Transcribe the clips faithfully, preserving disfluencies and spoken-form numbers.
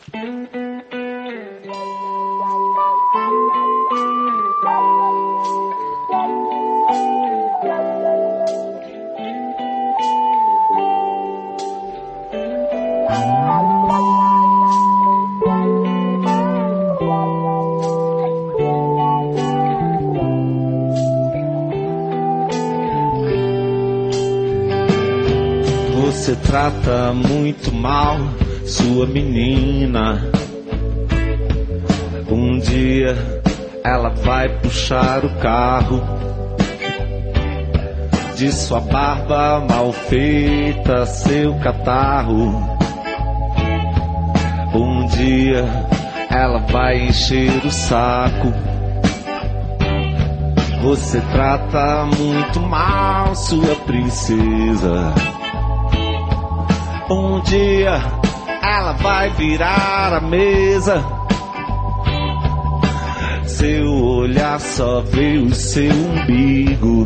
Você trata muito mal sua menina. Um dia ela vai puxar o carro de sua barba mal feita, seu catarro. Um dia ela vai encher o saco. Você trata muito mal sua princesa. Um dia ela vai virar a mesa. Seu olhar só vê o seu umbigo.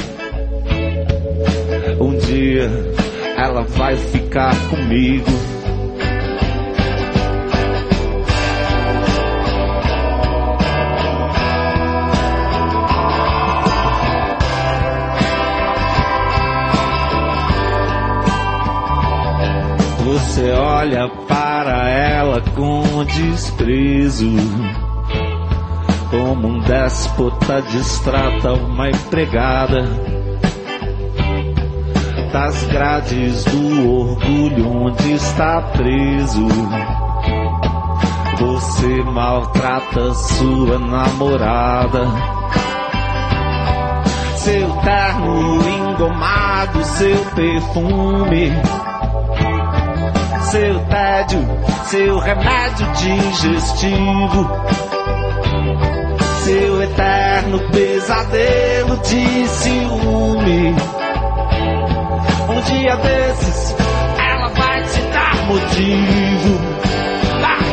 Um dia ela vai ficar comigo. Você olha para ela com desprezo, como um déspota destrata uma empregada. Das grades do orgulho onde está preso, você maltrata sua namorada. Seu terno engomado, seu perfume, seu tédio, seu remédio digestivo, seu eterno pesadelo de ciúme. Um dia desses ela vai te dar motivo. Ah!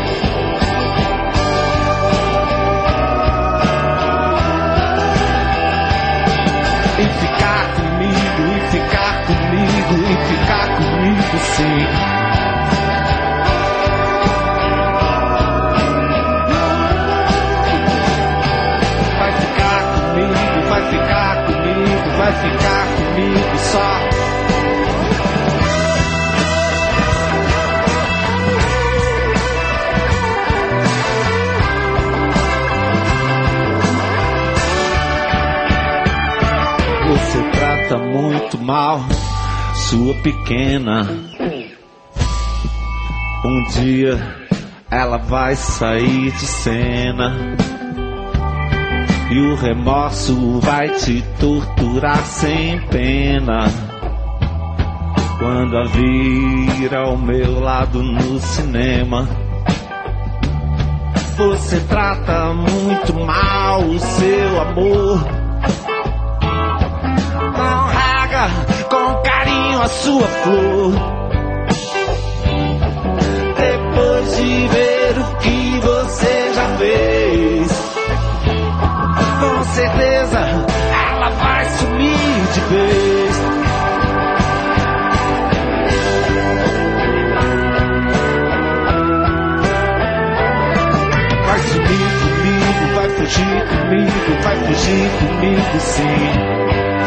E ficar comigo, e ficar comigo, e ficar comigo sim. Vai ficar comigo, vai ficar comigo só. Você trata muito mal sua pequena. Um dia ela vai sair de cena. E o remorso vai te torturar sem pena. Quando a vir ao meu lado no cinema. Você trata muito mal o seu amor. Não rega com carinho a sua flor. Depois de ver o que você já fez, com certeza ela vai sumir de vez. Vai sumir comigo, vai fugir comigo, vai fugir comigo sim.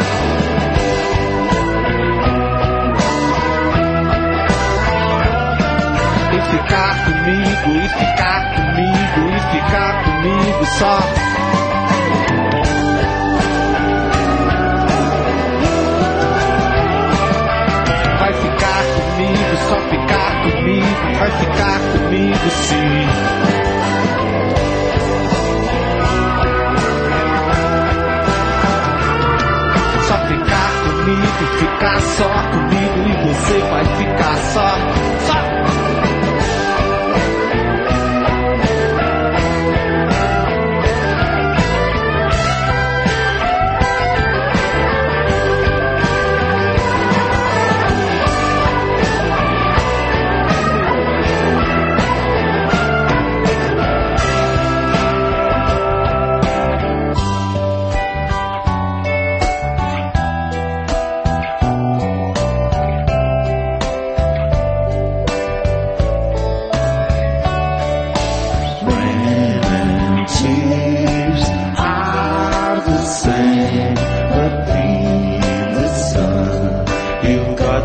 E ficar comigo, e ficar comigo, e ficar comigo só. Só ficar comigo, vai ficar comigo sim. Só ficar comigo, ficar só comigo e você vai ficar só. Só.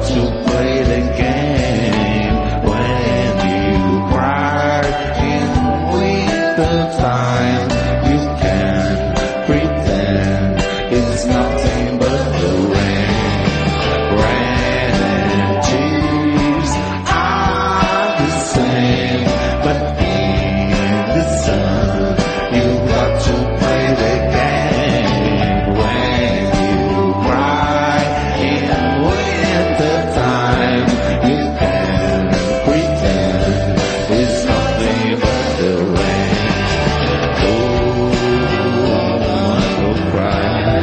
to play the game. When you cry in winter time, you can pretend it's nothing but the rain. Rain and tears are the same, but in the sun, you got to play the game. When you cry in winter time, you can pretend it's nothing but the rain. Oh, woman, don't cry.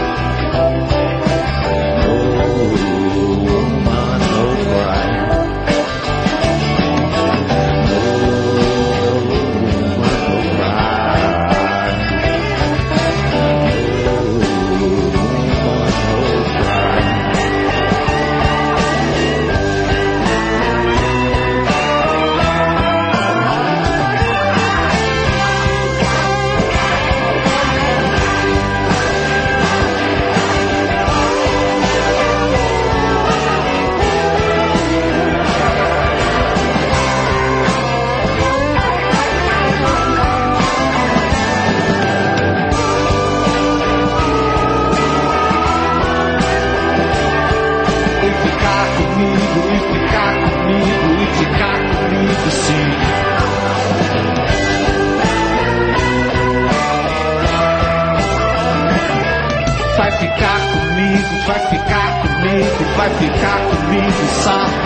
Oh, woman, don't cry. Oh, woman, don't cry. E ficar comigo, e ficar comigo, e ficar comigo sim. Vai ficar comigo, vai ficar comigo, vai ficar comigo só.